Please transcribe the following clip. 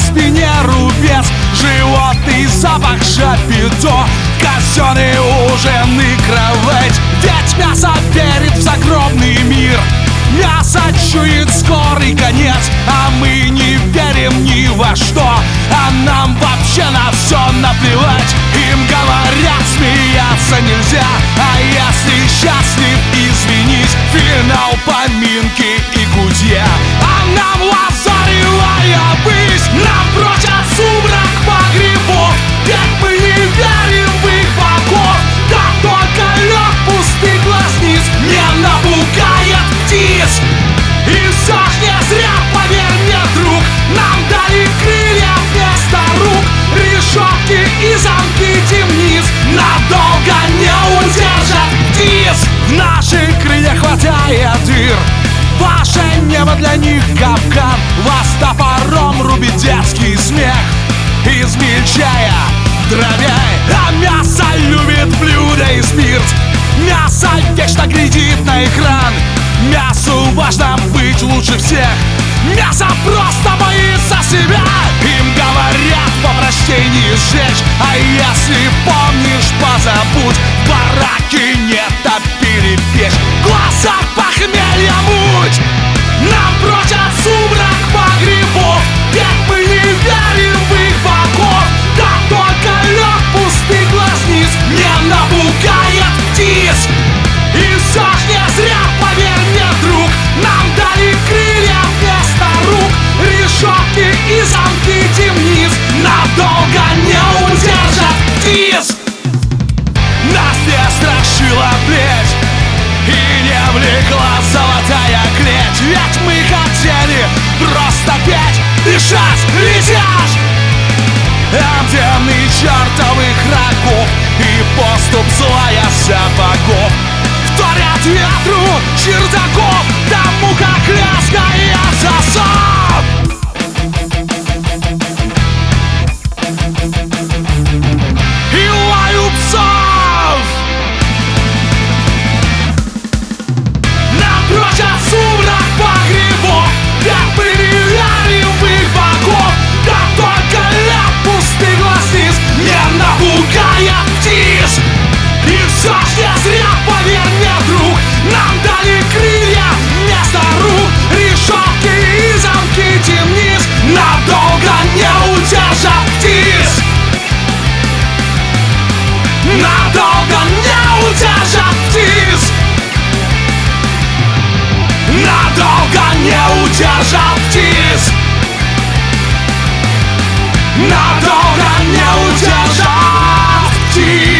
спине рубец, животный запах шапито, казенный ужин и кровать. Ведь мясо верит в загробный мир, мясо чует скорый конец, а мы не верим ни во что, а нам вообще на все наплевать. Им говорят, смеяться нельзя, а если счастлив, извинись, финал поминки и гудья. А нам лазаревая высь, нам прочат сумрак погребов, ведь мы не верим в их богов. Да только лед пустых глазниц не напугает птиц. И все ж не зря, поверь мне, друг, нам дали крылья вместо рук. Решетки и замки темниц надолго не удержат птиц. В наших крыльях хватает дыр, ваше небо для них капкан. Вас топором рубит детский смех, измельчая, дробяй. А мясо любит блюдо и спирт, мясо вечно глядит на экран. Мясу важно быть лучше всех, мясо просто боится себя. Им говорят по прощении сжечь, а если помнишь, позабудь. В бараке не топили печь, в глазах похмелья муть. Нам прочат сумрак погребов, ведь мы не верим в их богов. Да только лед пустых глазниц не напугает птиц. И все ж не зря, поверь мне, друг, нам дали крылья вместо рук. Решетки и замки темниц надолго не удержат птиц. Нас не страшила плеть и не влекла золотая клеть, ведь мы хотели просто петь, дышать, лететь. Там темный чертовых рогов и поступ злая сапогов вторят ветру чердаков, тому как лязгает засов. И лаю псов. Нам прочат сумрак погребов, ведь мы не верим в их богов. Да только лед пустых глазниц не напугает птиц. И все ж не зря, поверь мне, друг, нам дали крылья вместо рук. Решетки и замки темниц надолго не удержат птиц. Надолго не удержат птиц. Надолго не удержат птиц. Надолго не удержат птиц.